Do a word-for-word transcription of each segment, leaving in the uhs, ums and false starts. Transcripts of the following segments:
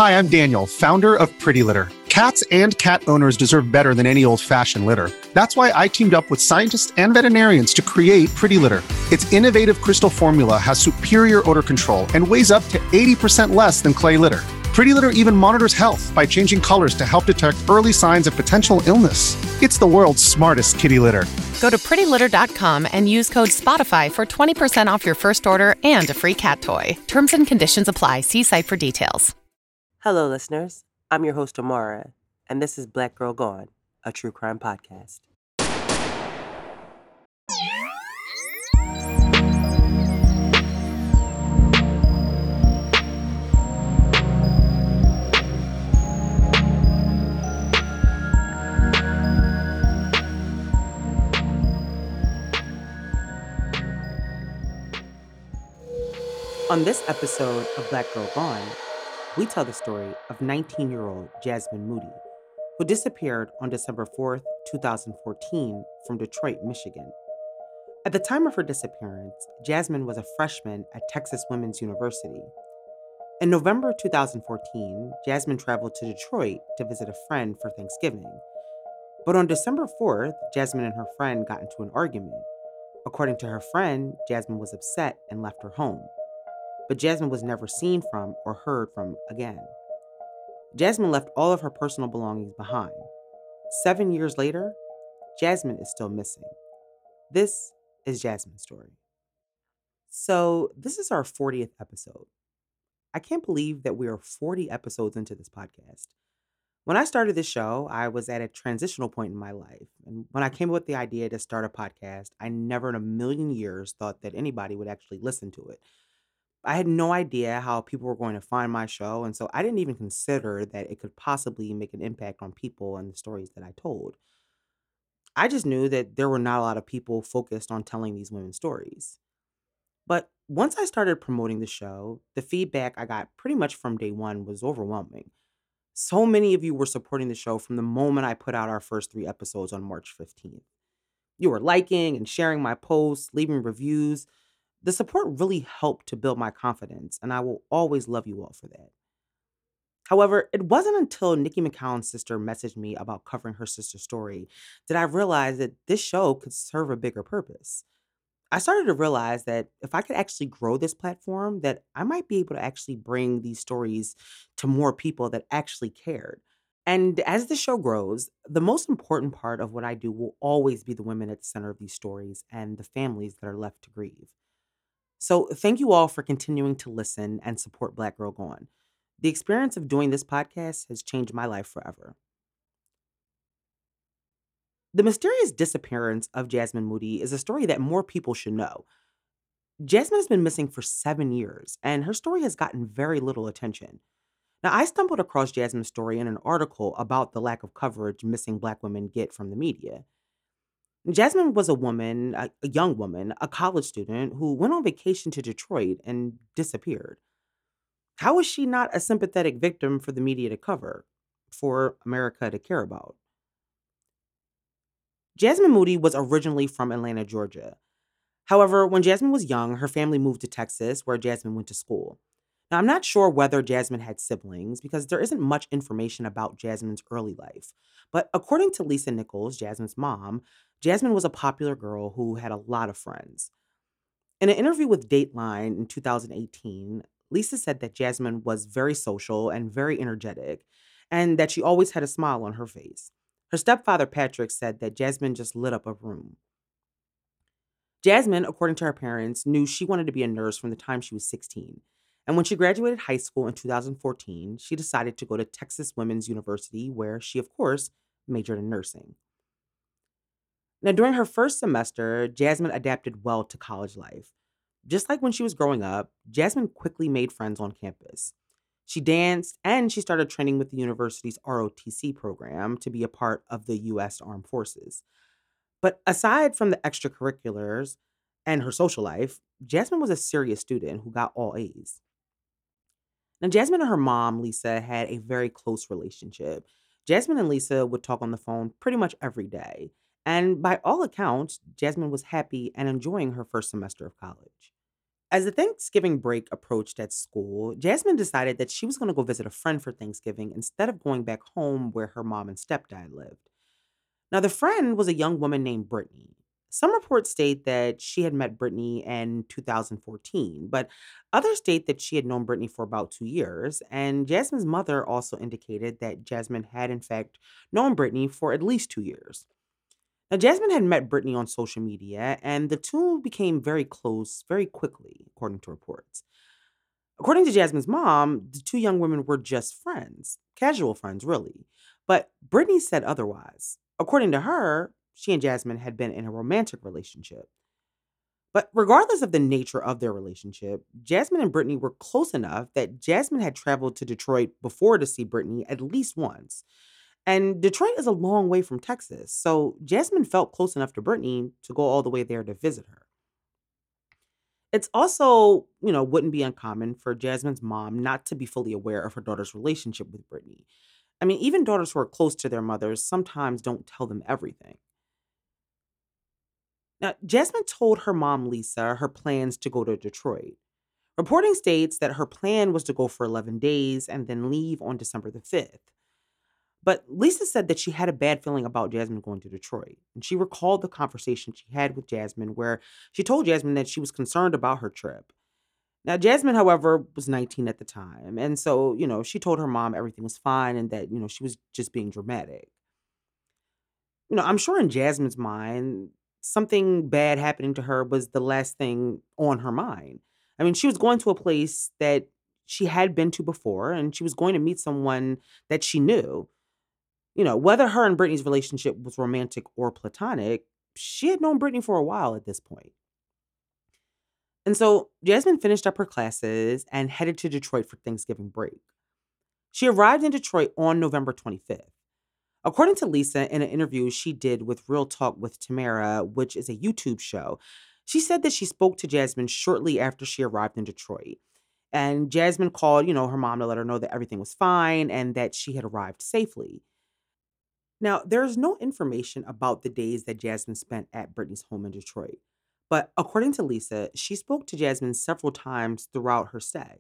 Hi, I'm Daniel, founder of Pretty Litter. Cats and cat owners deserve better than any old-fashioned litter. That's why I teamed up with scientists and veterinarians to create Pretty Litter. Its innovative crystal formula has superior odor control and weighs up to eighty percent less than clay litter. Pretty Litter even monitors health by changing colors to help detect early signs of potential illness. It's the world's smartest kitty litter. Go to pretty litter dot com and use code SPOTIFY for twenty percent off your first order and a free cat toy. Terms and conditions apply. See site for details. Hello, listeners. I'm your host, Amara, and this is Black Girl Gone, a true crime podcast. On this episode of Black Girl Gone, we tell the story of nineteen-year-old Jasmine Moody, who disappeared on December fourth, twenty fourteen from Detroit, Michigan. At the time of her disappearance, Jasmine was a freshman at Texas Women's University. In November two thousand fourteen, Jasmine traveled to Detroit to visit a friend for Thanksgiving. But on December fourth, Jasmine and her friend got into an argument. According to her friend, Jasmine was upset and left her home. But Jasmine was never seen from or heard from again. Jasmine left all of her personal belongings behind. Seven years later, Jasmine is still missing. This is Jasmine's story. So this is our fortieth episode. I can't believe that we are forty episodes into this podcast. When I started this show, I was at a transitional point in my life. And when I came up with the idea to start a podcast, I never in a million years thought that anybody would actually listen to it. I had no idea how people were going to find my show, and so I didn't even consider that it could possibly make an impact on people and the stories that I told. I just knew that there were not a lot of people focused on telling these women's stories. But once I started promoting the show, the feedback I got pretty much from day one was overwhelming. So many of you were supporting the show from the moment I put out our first three episodes on March fifteenth. You were liking and sharing my posts, leaving reviews. The support really helped to build my confidence, and I will always love you all for that. However, it wasn't until Nikki McCown's sister messaged me about covering her sister's story that I realized that this show could serve a bigger purpose. I started to realize that if I could actually grow this platform, that I might be able to actually bring these stories to more people that actually cared. And as the show grows, the most important part of what I do will always be the women at the center of these stories and the families that are left to grieve. So thank you all for continuing to listen and support Black Girl Gone. The experience of doing this podcast has changed my life forever. The mysterious disappearance of Jasmine Moody is a story that more people should know. Jasmine has been missing for seven years, and her story has gotten very little attention. Now, I stumbled across Jasmine's story in an article about the lack of coverage missing Black women get from the media. Jasmine was a woman, a, a young woman, a college student who went on vacation to Detroit and disappeared. How is she not a sympathetic victim for the media to cover, for America to care about? Jasmine Moody was originally from Atlanta, Georgia. However, when Jasmine was young, her family moved to Texas, where Jasmine went to school. Now, I'm not sure whether Jasmine had siblings because there isn't much information about Jasmine's early life. But according to Lisa Nichols, Jasmine's mom, Jasmine was a popular girl who had a lot of friends. In an interview with Dateline in two thousand eighteen, Lisa said that Jasmine was very social and very energetic, and that she always had a smile on her face. Her stepfather, Patrick, said that Jasmine just lit up a room. Jasmine, according to her parents, knew she wanted to be a nurse from the time she was sixteen. And when she graduated high school in two thousand fourteen, she decided to go to Texas Women's University, where she, of course, majored in nursing. Now, during her first semester, Jasmine adapted well to college life. Just like when she was growing up, Jasmine quickly made friends on campus. She danced, and she started training with the university's R O T C program to be a part of the U S Armed Forces. But aside from the extracurriculars and her social life, Jasmine was a serious student who got all A's. Now, Jasmine and her mom, Lisa, had a very close relationship. Jasmine and Lisa would talk on the phone pretty much every day. And by all accounts, Jasmine was happy and enjoying her first semester of college. As the Thanksgiving break approached at school, Jasmine decided that she was going to go visit a friend for Thanksgiving instead of going back home where her mom and stepdad lived. Now, the friend was a young woman named Brittany. Some reports state that she had met Brittany in two thousand fourteen, but others state that she had known Brittany for about two years. And Jasmine's mother also indicated that Jasmine had, in fact, known Brittany for at least two years. Now, Jasmine had met Brittany on social media, and the two became very close very quickly, according to reports. According to Jasmine's mom, the two young women were just friends, casual friends, really. But Brittany said otherwise. According to her, she and Jasmine had been in a romantic relationship. But regardless of the nature of their relationship, Jasmine and Brittany were close enough that Jasmine had traveled to Detroit before to see Brittany at least once. And Detroit is a long way from Texas, so Jasmine felt close enough to Brittany to go all the way there to visit her. It's also, you know, wouldn't be uncommon for Jasmine's mom not to be fully aware of her daughter's relationship with Brittany. I mean, even daughters who are close to their mothers sometimes don't tell them everything. Now, Jasmine told her mom, Lisa, her plans to go to Detroit. Reporting states that her plan was to go for eleven days and then leave on December the fifth. But Lisa said that she had a bad feeling about Jasmine going to Detroit. And she recalled the conversation she had with Jasmine, where she told Jasmine that she was concerned about her trip. Now, Jasmine, however, was nineteen at the time. And so, you know, she told her mom everything was fine and that, you know, she was just being dramatic. You know, I'm sure in Jasmine's mind, something bad happening to her was the last thing on her mind. I mean, she was going to a place that she had been to before, and she was going to meet someone that she knew. You know, whether her and Brittany's relationship was romantic or platonic, she had known Brittany for a while at this point. And so Jasmine finished up her classes and headed to Detroit for Thanksgiving break. She arrived in Detroit on November twenty-fifth. According to Lisa, in an interview she did with Real Talk with Tamara, which is a YouTube show, she said that she spoke to Jasmine shortly after she arrived in Detroit. And Jasmine called, you know, her mom to let her know that everything was fine and that she had arrived safely. Now, there's no information about the days that Jasmine spent at Brittany's home in Detroit. But according to Lisa, she spoke to Jasmine several times throughout her stay.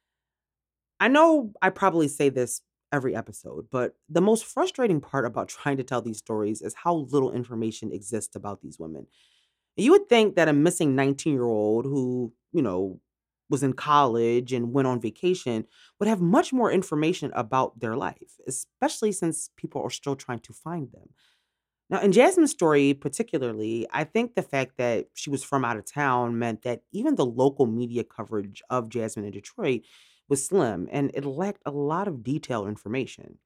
I know I probably say this every episode, but the most frustrating part about trying to tell these stories is how little information exists about these women. You would think that a missing nineteen year old who, you know, was in college and went on vacation would have much more information about their life, especially since people are still trying to find them. Now, in Jasmine's story, particularly, I think the fact that she was from out of town meant that even the local media coverage of Jasmine in Detroit was slim and it lacked a lot of detailed information.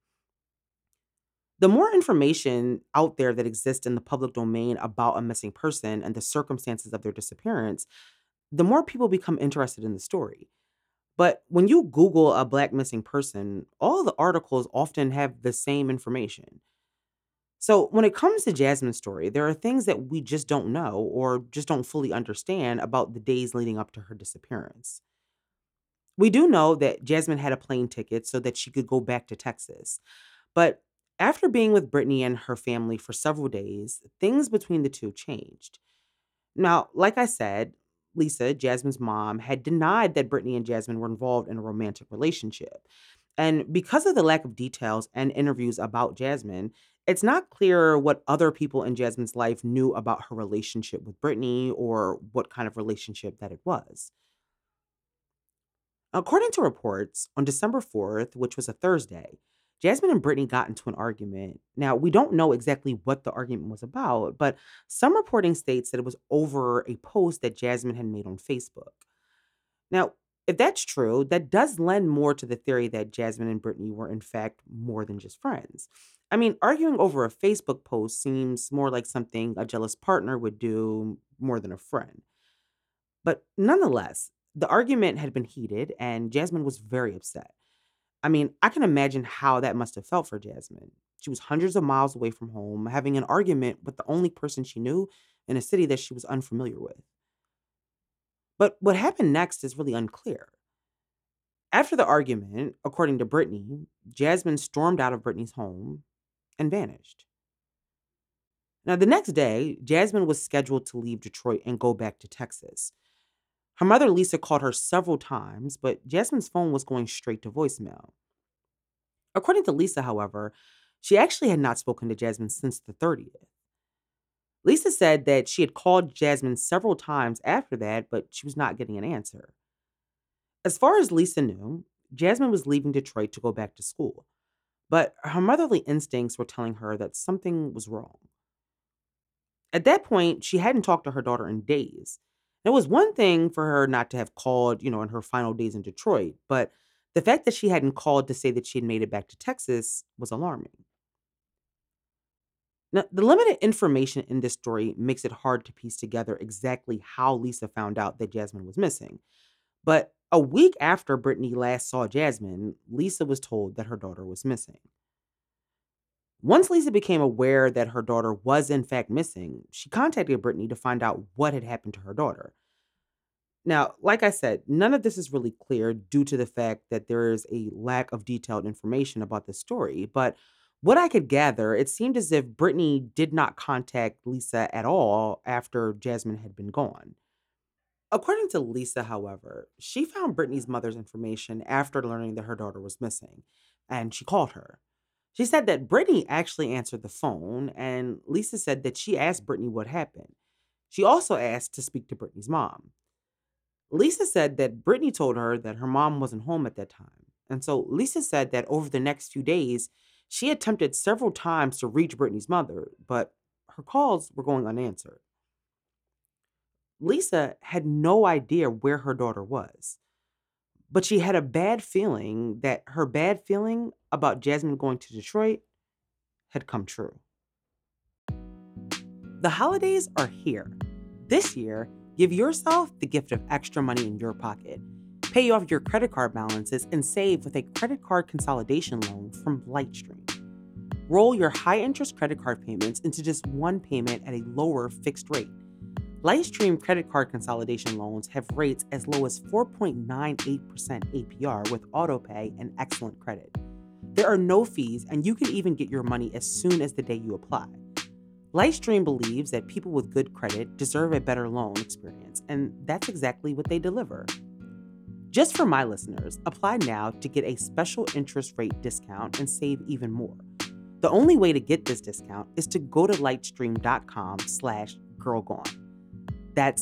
The more information out there that exists in the public domain about a missing person and the circumstances of their disappearance, the more people become interested in the story. But when you Google a Black missing person, all the articles often have the same information. So when it comes to Jasmine's story, there are things that we just don't know or just don't fully understand about the days leading up to her disappearance. We do know that Jasmine had a plane ticket so that she could go back to Texas. But after being with Brittany and her family for several days, things between the two changed. Now, like I said, Lisa, Jasmine's mom, had denied that Brittany and Jasmine were involved in a romantic relationship. And because of the lack of details and interviews about Jasmine, it's not clear what other people in Jasmine's life knew about her relationship with Brittany or what kind of relationship that it was. According to reports, on December fourth, which was a Thursday, Jasmine and Brittany got into an argument. Now, we don't know exactly what the argument was about, but some reporting states that it was over a post that Jasmine had made on Facebook. Now, if that's true, that does lend more to the theory that Jasmine and Brittany were, in fact, more than just friends. I mean, arguing over a Facebook post seems more like something a jealous partner would do more than a friend. But nonetheless, the argument had been heated and Jasmine was very upset. I mean, I can imagine how that must have felt for Jasmine. She was hundreds of miles away from home, having an argument with the only person she knew in a city that she was unfamiliar with. But what happened next is really unclear. After the argument, according to Brittany, Jasmine stormed out of Brittany's home and vanished. Now, the next day, Jasmine was scheduled to leave Detroit and go back to Texas. Her mother, Lisa, called her several times, but Jasmine's phone was going straight to voicemail. According to Lisa, however, she actually had not spoken to Jasmine since the thirtieth. Lisa said that she had called Jasmine several times after that, but she was not getting an answer. As far as Lisa knew, Jasmine was leaving Detroit to go back to school, but her motherly instincts were telling her that something was wrong. At that point, she hadn't talked to her daughter in days. It was one thing for her not to have called, you know, in her final days in Detroit, but the fact that she hadn't called to say that she had made it back to Texas was alarming. Now, the limited information in this story makes it hard to piece together exactly how Lisa found out that Jasmine was missing. But a week after Brittany last saw Jasmine, Lisa was told that her daughter was missing. Once Lisa became aware that her daughter was in fact missing, she contacted Brittany to find out what had happened to her daughter. Now, like I said, none of this is really clear due to the fact that there is a lack of detailed information about the story. But what I could gather, it seemed as if Brittany did not contact Lisa at all after Jasmine had been gone. According to Lisa, however, she found Brittany's mother's information after learning that her daughter was missing, and she called her. She said that Brittany actually answered the phone, and Lisa said that she asked Brittany what happened. She also asked to speak to Brittany's mom. Lisa said that Brittany told her that her mom wasn't home at that time. And so Lisa said that over the next few days, she attempted several times to reach Brittany's mother, but her calls were going unanswered. Lisa had no idea where her daughter was, but she had a bad feeling that her bad feeling about Jasmine going to Detroit had come true. The holidays are here. This year, give yourself the gift of extra money in your pocket. Pay off your credit card balances and save with a credit card consolidation loan from Lightstream. Roll your high-interest credit card payments into just one payment at a lower fixed rate. Lightstream credit card consolidation loans have rates as low as four point nine eight percent A P R with autopay and excellent credit. There are no fees, and you can even get your money as soon as the day you apply. Lightstream believes that people with good credit deserve a better loan experience, and that's exactly what they deliver. Just for my listeners, apply now to get a special interest rate discount and save even more. The only way to get this discount is to go to lightstream.com slash girlgone. That's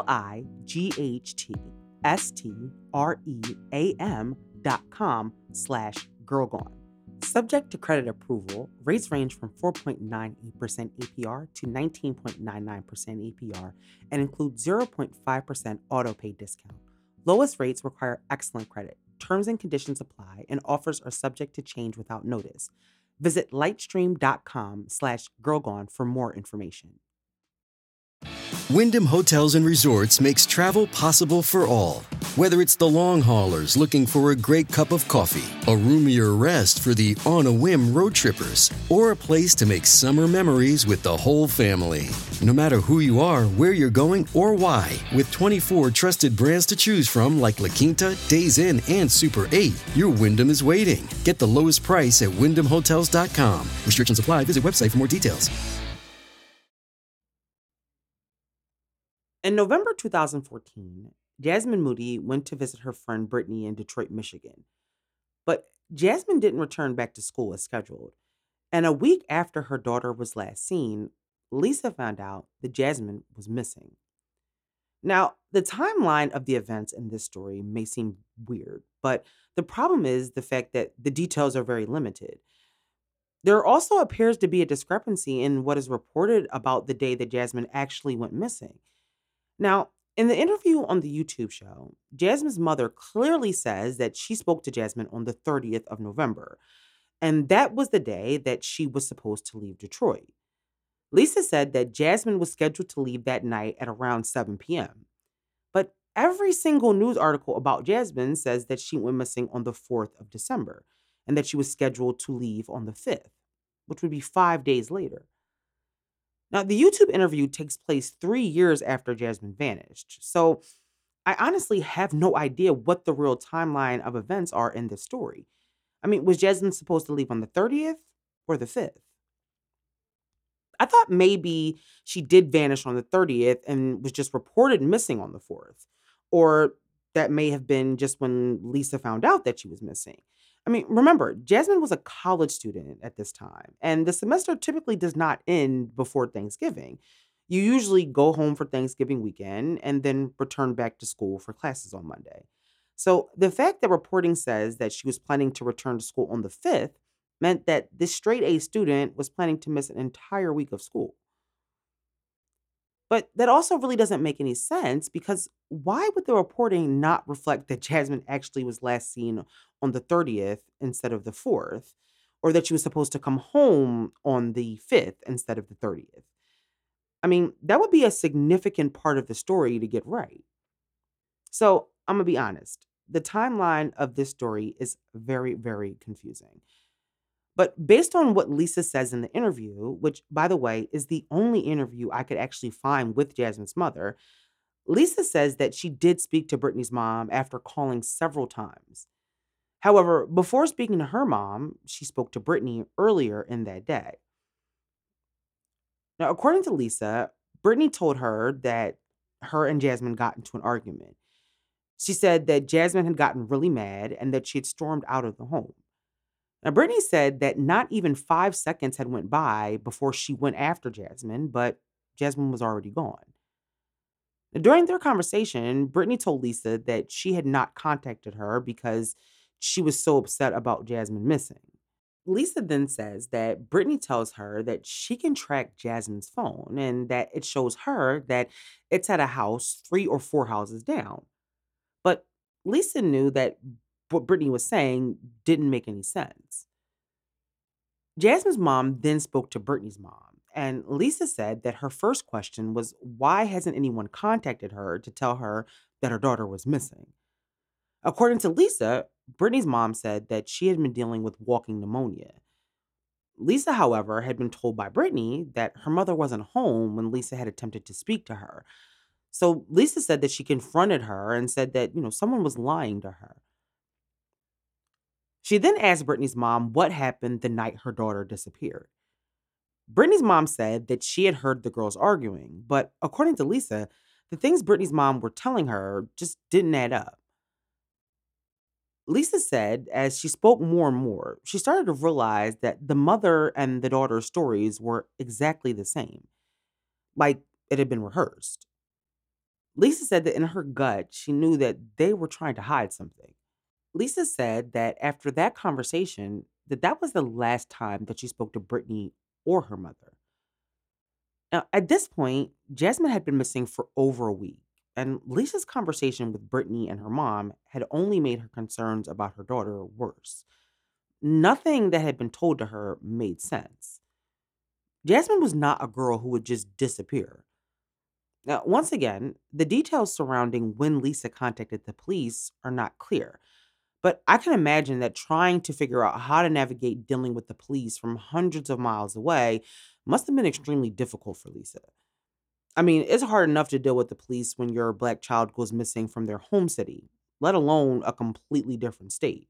L-I-G-H-T-S-T-R-E-A-M dot com slash girlgone. Subject to credit approval, rates range from four point nine eight percent A P R to nineteen point nine nine percent A P R and include zero point five percent autopay discount. Lowest rates require excellent credit. Terms and conditions apply, and offers are subject to change without notice. Visit lightstream.com slash girlgone for more information. Wyndham Hotels and Resorts makes travel possible for all. Whether it's the long haulers looking for a great cup of coffee, a roomier rest for the on-a-whim road trippers, or a place to make summer memories with the whole family. No matter who you are, where you're going, or why, with twenty-four trusted brands to choose from like La Quinta, Days Inn, and Super eight, your Wyndham is waiting. Get the lowest price at wyndham hotels dot com. Restrictions apply. Visit website for more details. In November two thousand fourteen, Jasmine Moody went to visit her friend Brittany in Detroit, Michigan. But Jasmine didn't return back to school as scheduled. And a week after her daughter was last seen, Lisa found out that Jasmine was missing. Now, the timeline of the events in this story may seem weird, but the problem is the fact that the details are very limited. There also appears to be a discrepancy in what is reported about the day that Jasmine actually went missing. Now, in the interview on the YouTube show, Jasmine's mother clearly says that she spoke to Jasmine on the thirtieth of November, and that was the day that she was supposed to leave Detroit. Lisa said that Jasmine was scheduled to leave that night at around seven p.m. But every single news article about Jasmine says that she went missing on the fourth of December and that she was scheduled to leave on the fifth, which would be five days later. Now, the YouTube interview takes place three years after Jasmine vanished, so I honestly have no idea what the real timeline of events are in this story. I mean, was Jasmine supposed to leave on the thirtieth or the fifth? I thought maybe she did vanish on the thirtieth and was just reported missing on the fourth. Or that may have been just when Lisa found out that she was missing. I mean, remember, Jasmine was a college student at this time, and the semester typically does not end before Thanksgiving. You usually go home for Thanksgiving weekend and then return back to school for classes on Monday. So the fact that reporting says that she was planning to return to school on the fifth meant that this straight A student was planning to miss an entire week of school. But that also really doesn't make any sense because why would the reporting not reflect that Jasmine actually was last seen on the thirtieth instead of the fourth, or that she was supposed to come home on the fifth instead of the thirtieth? I mean, that would be a significant part of the story to get right. So I'm going to be honest. The timeline of this story is very, very confusing. But based on what Lisa says in the interview, which, by the way, is the only interview I could actually find with Jasmine's mother, Lisa says that she did speak to Brittany's mom after calling several times. However, before speaking to her mom, she spoke to Brittany earlier in that day. Now, according to Lisa, Brittany told her that her and Jasmine got into an argument. She said that Jasmine had gotten really mad and that she had stormed out of the home. Now, Brittany said that not even five seconds had went by before she went after Jasmine, but Jasmine was already gone. Now, during their conversation, Brittany told Lisa that she had not contacted her because she was so upset about Jasmine missing. Lisa then says that Brittany tells her that she can track Jasmine's phone and that it shows her that it's at a house three or four houses down. But Lisa knew that what Brittany was saying didn't make any sense. Jasmine's mom then spoke to Brittany's mom, and Lisa said that her first question was why hasn't anyone contacted her to tell her that her daughter was missing? According to Lisa, Brittany's mom said that she had been dealing with walking pneumonia. Lisa, however, had been told by Brittany that her mother wasn't home when Lisa had attempted to speak to her. So Lisa said that she confronted her and said that, you know, someone was lying to her. She then asked Brittany's mom what happened the night her daughter disappeared. Brittany's mom said that she had heard the girls arguing, but according to Lisa, the things Brittany's mom were telling her just didn't add up. Lisa said as she spoke more and more, she started to realize that the mother and the daughter's stories were exactly the same, like it had been rehearsed. Lisa said that in her gut, she knew that they were trying to hide something. Lisa said that after that conversation, that that was the last time that she spoke to Brittany or her mother. Now, at this point, Jasmine had been missing for over a week, and Lisa's conversation with Brittany and her mom had only made her concerns about her daughter worse. Nothing that had been told to her made sense. Jasmine was not a girl who would just disappear. Now, once again, the details surrounding when Lisa contacted the police are not clear. But I can imagine that trying to figure out how to navigate dealing with the police from hundreds of miles away must have been extremely difficult for Lisa. I mean, it's hard enough to deal with the police when your black child goes missing from their home city, let alone a completely different state.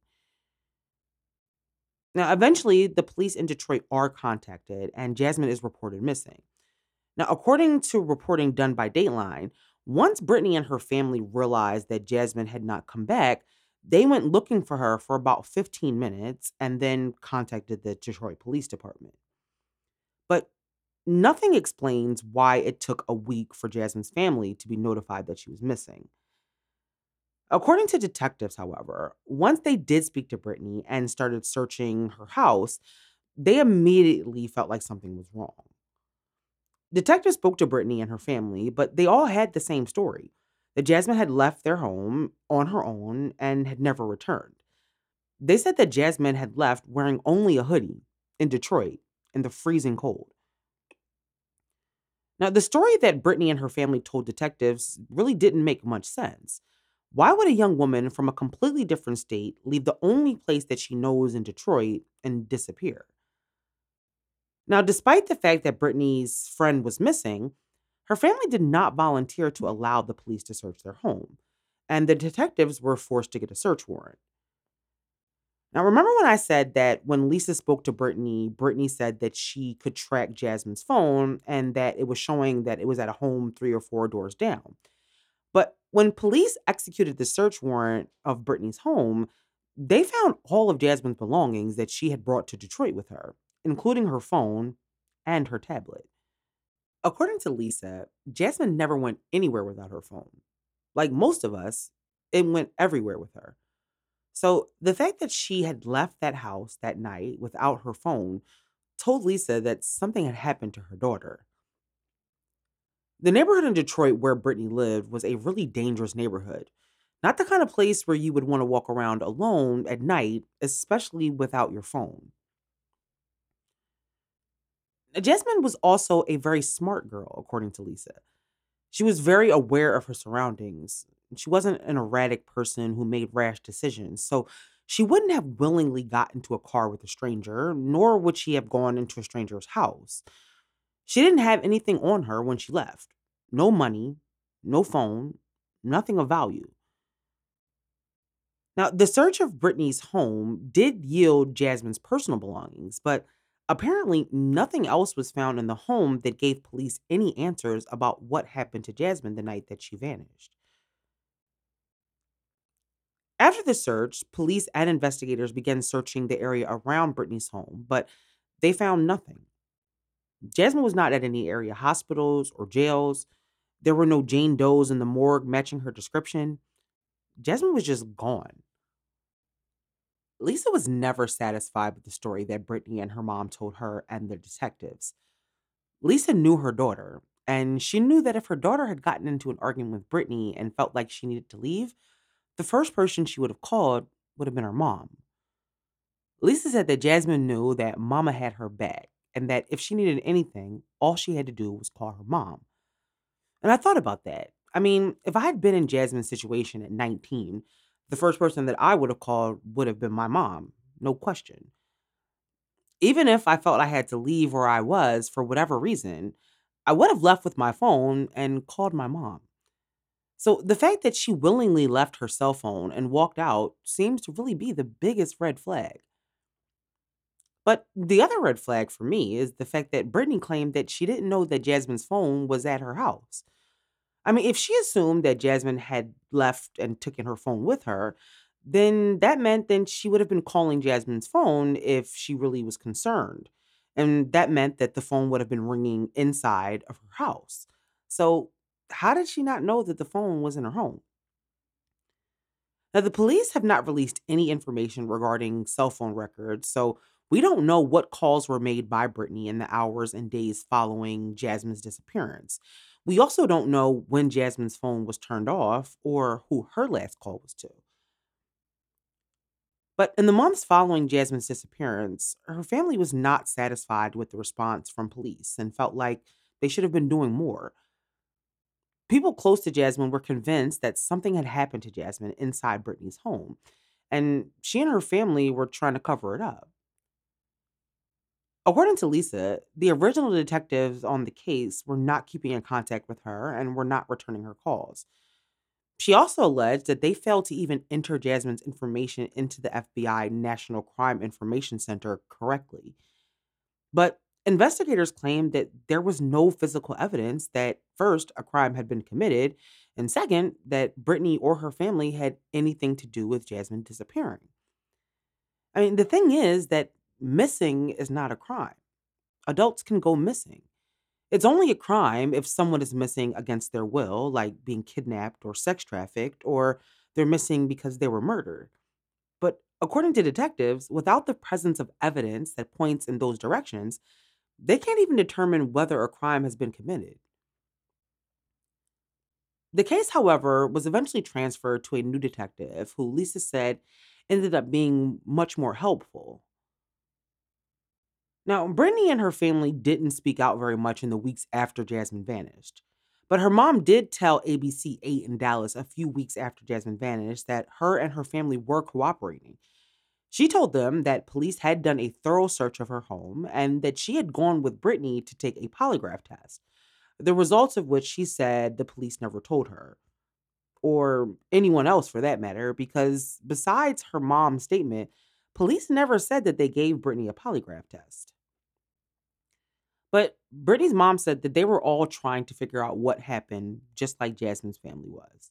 Now, eventually, the police in Detroit are contacted and Jasmine is reported missing. Now, according to reporting done by Dateline, once Brittany and her family realized that Jasmine had not come back, they went looking for her for about fifteen minutes and then contacted the Detroit Police Department. But nothing explains why it took a week for Jasmine's family to be notified that she was missing. According to detectives, however, once they did speak to Brittany and started searching her house, they immediately felt like something was wrong. Detectives spoke to Brittany and her family, but they all had the same story that Jasmine had left their home on her own and had never returned. They said that Jasmine had left wearing only a hoodie in Detroit in the freezing cold. Now, the story that Brittany and her family told detectives really didn't make much sense. Why would a young woman from a completely different state leave the only place that she knows in Detroit and disappear? Now, despite the fact that Brittany's friend was missing, her family did not volunteer to allow the police to search their home, and the detectives were forced to get a search warrant. Now, remember when I said that when Lisa spoke to Brittany, Brittany said that she could track Jasmine's phone and that it was showing that it was at a home three or four doors down? But when police executed the search warrant of Brittany's home, they found all of Jasmine's belongings that she had brought to Detroit with her, including her phone and her tablet. According to Lisa, Jasmine never went anywhere without her phone. Like most of us, it went everywhere with her. So the fact that she had left that house that night without her phone told Lisa that something had happened to her daughter. The neighborhood in Detroit where Brittany lived was a really dangerous neighborhood. Not the kind of place where you would want to walk around alone at night, especially without your phone. Jasmine was also a very smart girl, according to Lisa. She was very aware of her surroundings. She wasn't an erratic person who made rash decisions, so she wouldn't have willingly got into a car with a stranger, nor would she have gone into a stranger's house. She didn't have anything on her when she left. No money, no phone, nothing of value. Now, the search of Brittany's home did yield Jasmine's personal belongings, but apparently nothing else was found in the home that gave police any answers about what happened to Jasmine the night that she vanished. After the search, police and investigators began searching the area around Brittany's home, but they found nothing. Jasmine was not at any area hospitals or jails. There were no Jane Does in the morgue matching her description. Jasmine was just gone. Lisa was never satisfied with the story that Brittany and her mom told her and the detectives. Lisa knew her daughter, and she knew that if her daughter had gotten into an argument with Brittany and felt like she needed to leave, the first person she would have called would have been her mom. Lisa said that Jasmine knew that Mama had her back, and that if she needed anything, all she had to do was call her mom. And I thought about that. I mean, if I had been in Jasmine's situation at nineteen, the first person that I would have called would have been my mom, no question. Even if I felt I had to leave where I was for whatever reason, I would have left with my phone and called my mom. So the fact that she willingly left her cell phone and walked out seems to really be the biggest red flag. But the other red flag for me is the fact that Brittany claimed that she didn't know that Jasmine's phone was at her house. I mean, if she assumed that Jasmine had left and taken her phone with her, then that meant then she would have been calling Jasmine's phone if she really was concerned. And that meant that the phone would have been ringing inside of her house. So, how did she not know that the phone was in her home? Now, the police have not released any information regarding cell phone records, so we don't know what calls were made by Brittany in the hours and days following Jasmine's disappearance. We also don't know when Jasmine's phone was turned off or who her last call was to. But in the months following Jasmine's disappearance, her family was not satisfied with the response from police and felt like they should have been doing more. People close to Jasmine were convinced that something had happened to Jasmine inside Brittany's home, and she and her family were trying to cover it up. According to Lisa, the original detectives on the case were not keeping in contact with her and were not returning her calls. She also alleged that they failed to even enter Jasmine's information into the F B I National Crime Information Center correctly. But investigators claimed that there was no physical evidence that, first, a crime had been committed, and second, that Brittany or her family had anything to do with Jasmine disappearing. I mean, the thing is that missing is not a crime. Adults can go missing. It's only a crime if someone is missing against their will, like being kidnapped or sex trafficked, or they're missing because they were murdered. But according to detectives, without the presence of evidence that points in those directions, they can't even determine whether a crime has been committed. The case, however, was eventually transferred to a new detective who Lisa said ended up being much more helpful. Now, Brittany and her family didn't speak out very much in the weeks after Jasmine vanished. But her mom did tell A B C eight in Dallas a few weeks after Jasmine vanished that her and her family were cooperating. She told them that police had done a thorough search of her home and that she had gone with Brittany to take a polygraph test, the results of which she said the police never told her, or anyone else for that matter, because besides her mom's statement, police never said that they gave Brittany a polygraph test. But Brittany's mom said that they were all trying to figure out what happened, just like Jasmine's family was.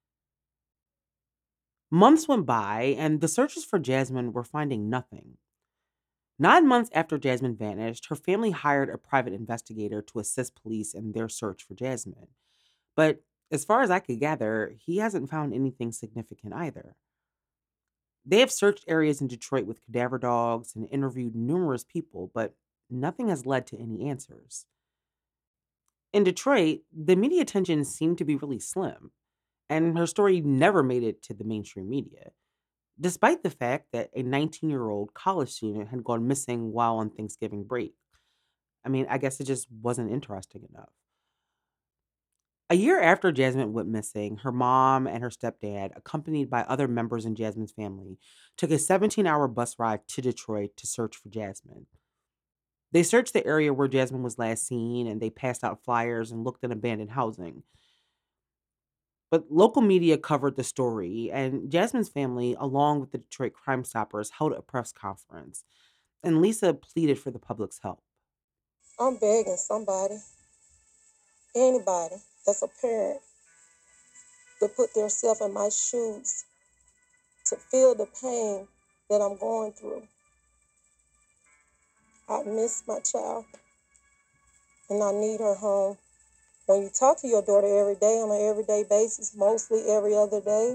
Months went by, and the searchers for Jasmine were finding nothing. Nine months after Jasmine vanished, her family hired a private investigator to assist police in their search for Jasmine. But as far as I could gather, he hasn't found anything significant either. They have searched areas in Detroit with cadaver dogs and interviewed numerous people, but nothing has led to any answers. In Detroit, the media attention seemed to be really slim, and her story never made it to the mainstream media, despite the fact that a nineteen year old college student had gone missing while on Thanksgiving break. I mean, I guess it just wasn't interesting enough. A year after Jasmine went missing, her mom and her stepdad, accompanied by other members in Jasmine's family, took a seventeen hour bus ride to Detroit to search for Jasmine. They searched the area where Jasmine was last seen and they passed out flyers and looked at abandoned housing. But local media covered the story, and Jasmine's family, along with the Detroit Crime Stoppers, held a press conference, and Lisa pleaded for the public's help. I'm begging somebody, anybody that's a parent, to put themselves in my shoes, to feel the pain that I'm going through. I miss my child, and I need her home. When you talk to your daughter every day on an everyday basis, mostly every other day,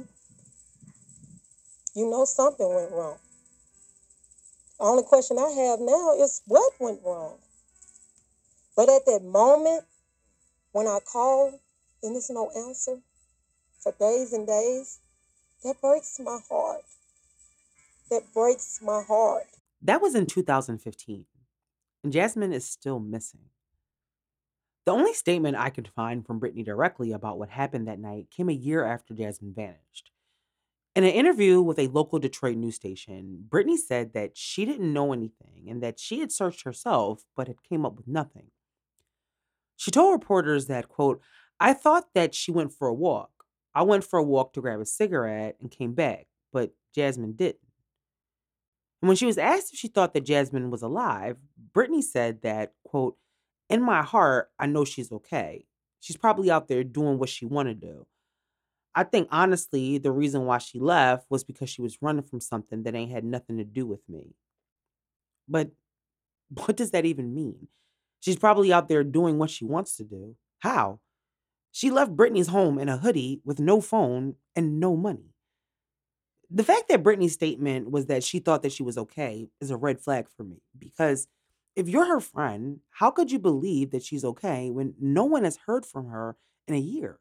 you know something went wrong. The only question I have now is what went wrong? But at that moment, when I call and there's no answer for days and days, that breaks my heart. That breaks my heart. That was in two thousand fifteen, and Jasmine is still missing. The only statement I could find from Brittany directly about what happened that night came a year after Jasmine vanished. In an interview with a local Detroit news station, Brittany said that she didn't know anything and that she had searched herself but had came up with nothing. She told reporters that, quote, "I thought that she went for a walk. I went for a walk to grab a cigarette and came back, but Jasmine didn't." And when she was asked if she thought that Jasmine was alive, Brittany said that, quote, "In my heart, I know she's okay. She's probably out there doing what she wanted to do. I think, honestly, the reason why she left was because she was running from something that ain't had nothing to do with me." But what does that even mean? She's probably out there doing what she wants to do. How? She left Brittany's home in a hoodie with no phone and no money. The fact that Brittany's statement was that she thought that she was okay is a red flag for me, because if you're her friend, how could you believe that she's okay when no one has heard from her in a year?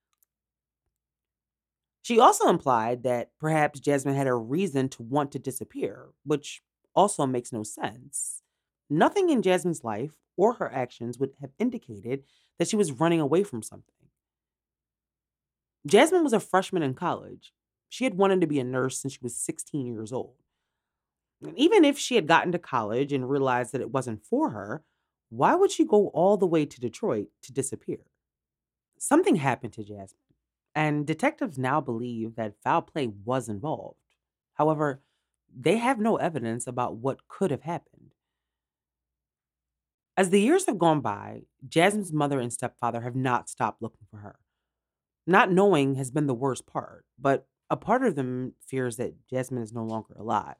She also implied that perhaps Jasmine had a reason to want to disappear, which also makes no sense. Nothing in Jasmine's life or her actions would have indicated that she was running away from something. Jasmine was a freshman in college. She had wanted to be a nurse since she was sixteen years old. And even if she had gotten to college and realized that it wasn't for her, why would she go all the way to Detroit to disappear? Something happened to Jasmine, and detectives now believe that foul play was involved. However, they have no evidence about what could have happened. As the years have gone by, Jasmine's mother and stepfather have not stopped looking for her. Not knowing has been the worst part, but a part of them fears that Jasmine is no longer alive.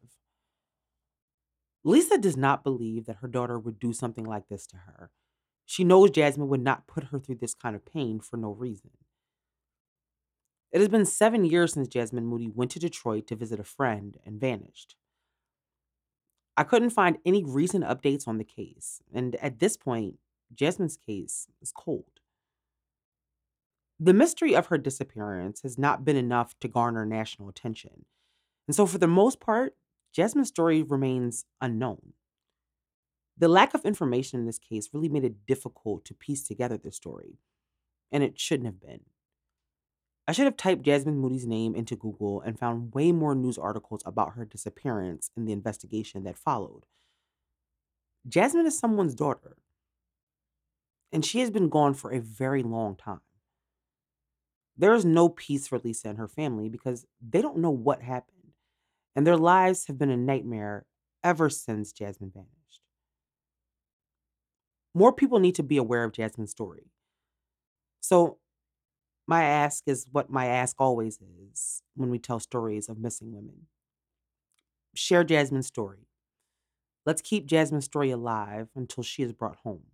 Lisa does not believe that her daughter would do something like this to her. She knows Jasmine would not put her through this kind of pain for no reason. It has been seven years since Jasmine Moody went to Detroit to visit a friend and vanished. I couldn't find any recent updates on the case, and at this point, Jasmine's case is cold. The mystery of her disappearance has not been enough to garner national attention, and so for the most part, Jasmine's story remains unknown. The lack of information in this case really made it difficult to piece together the story, and it shouldn't have been. I should have typed Jasmine Moody's name into Google and found way more news articles about her disappearance in the investigation that followed. Jasmine is someone's daughter, and she has been gone for a very long time. There is no peace for Lisa and her family because they don't know what happened, and their lives have been a nightmare ever since Jasmine vanished. More people need to be aware of Jasmine's story. So my ask is what my ask always is when we tell stories of missing women. Share Jasmine's story. Let's keep Jasmine's story alive until she is brought home.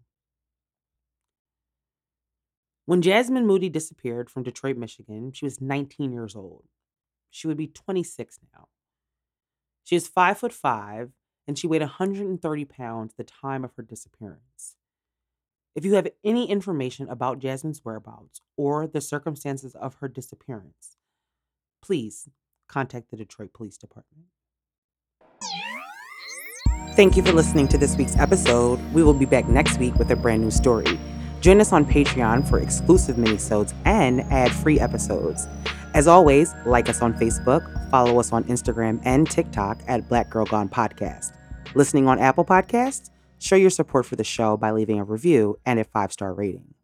When Jasmine Moody disappeared from Detroit, Michigan, she was nineteen years old. She would be twenty-six now. She is five foot five, and she weighed one hundred thirty pounds at the time of her disappearance. If you have any information about Jasmine's whereabouts or the circumstances of her disappearance, please contact the Detroit Police Department. Thank you for listening to this week's episode. We will be back next week with a brand new story. Join us on Patreon for exclusive minisodes and ad-free episodes. As always, like us on Facebook, follow us on Instagram and TikTok at Black Girl Gone Podcast. Listening on Apple Podcasts? Show your support for the show by leaving a review and a five-star rating.